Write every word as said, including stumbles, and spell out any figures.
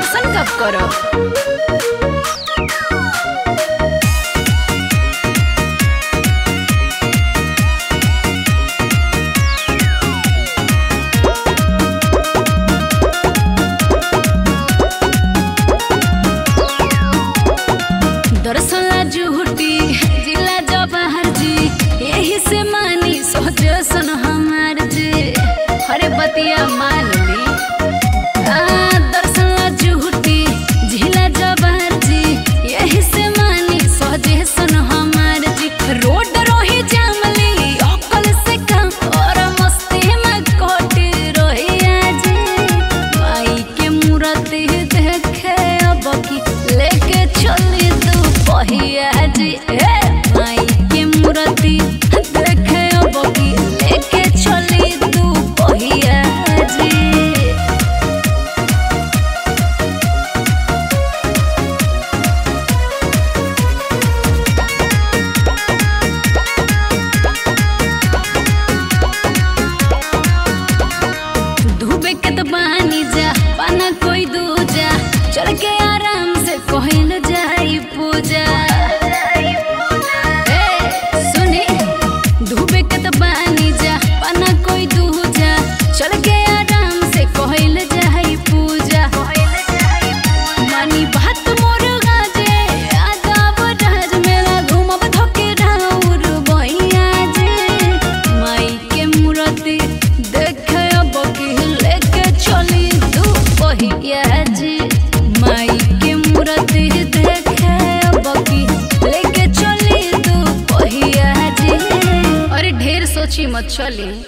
दर्शन कब करब। दर्शन झूठी जिला जवाहर जी यही से मानी सोचन हमार जी। अरे बतिया मान ली दर्शन झूठी जिला जवाहर जी यही से मानी सोचन हमार जी। रोड रोही जामली अकल से काम और मस्ती में कोट रोहिया जी। माई के मूर्ति देखे अब की लेके चली पहिया जी। माई के मूर्ति देखे अब की लेके चली तू पहिया जी। धूबे के तो बहानी जा पाना कोई दूजा चल के आराम से कहल जाई पूजा। चल के आराम से कहल जाई पूजा। मानी बात मोर गाजे आदाब राज मेला घूमब धोके राउर बहिया जी। माई के मूर्ति देखे अब की लेके चली तू पहिया जी। माई के मूर्ति देखे अब की लेके चली तू पहिया जी। अरे ढेर सोची मत चली।